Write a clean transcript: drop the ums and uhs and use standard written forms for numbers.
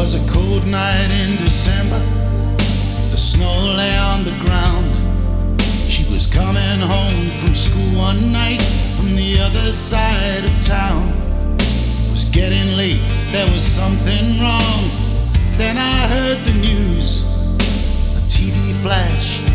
was a cold night in December. The snow lay on the ground. She was coming home from school one night from the other side of town. It was getting late, there was something wrong. Then I heard the news, a TV flash,